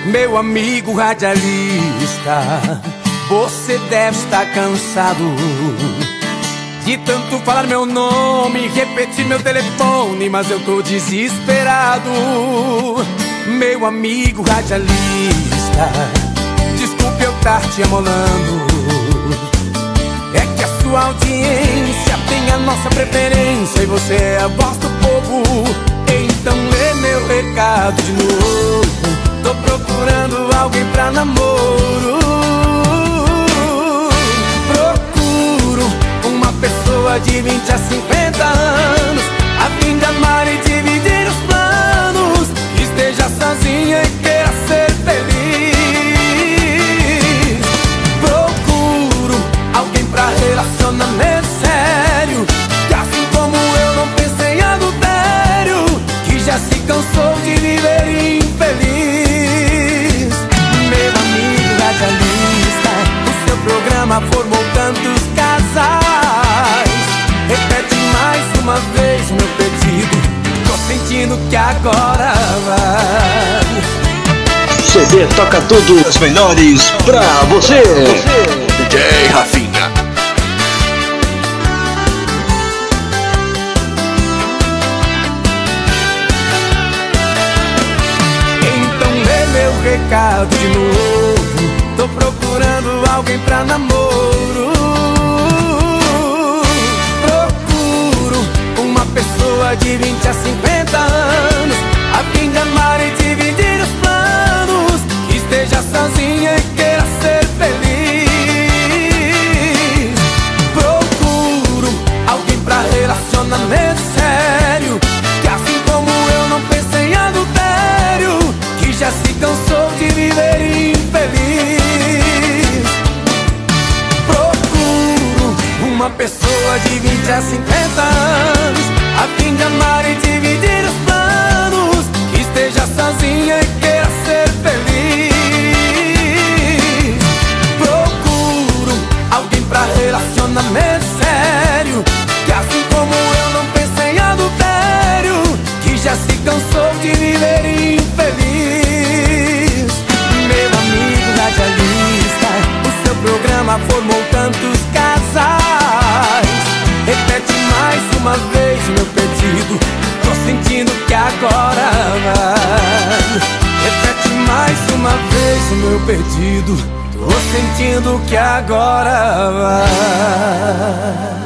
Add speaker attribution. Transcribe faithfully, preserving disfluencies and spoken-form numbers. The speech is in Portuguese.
Speaker 1: Meu amigo radialista, você deve estar cansado de tanto falar meu nome, repetir meu telefone, mas eu tô desesperado. Meu amigo radialista, desculpe eu estar te amolando. É que a sua audiência tem a nossa preferência e você é a voz do povo. Então lê meu recado de novo. Tô procurando alguém pra namoro. Procuro uma pessoa de vinte a cinquenta anos, a fim de amar e dividir os planos, que esteja sozinha e queira ser feliz. Procuro alguém pra relacionamento sério, que assim como eu não pense em adultério, que já se cansou de viver infeliz. O seu programa formou tantos casais. Repete mais uma vez meu pedido, tô sentindo que agora vai.
Speaker 2: C D toca tudo, as melhores pra você. D J Rafinha.
Speaker 1: Então lê meu recado de novo. Tô procurando alguém pra namoro. Procuro uma pessoa de vinte a cinquenta anos, a fim de amar e dividir os planos, que esteja sozinha e queira ser feliz. Procuro alguém pra relacionamento sério, que assim como eu não pense em adultério, que já se cansou de viver infeliz. Uma pessoa de vinte a cinquenta anos, a fim de amar e dividir os planos, que esteja sozinha e queira ser feliz. Procuro alguém pra relacionamento sério, que assim como eu não pense em adultério, que já se cansou de viver infeliz. Meu amigo radialista, o seu programa formou tantos casais. Repete mais uma vez meu pedido, tô sentindo que agora vai. Repete mais uma vez o meu pedido, tô sentindo que agora vai.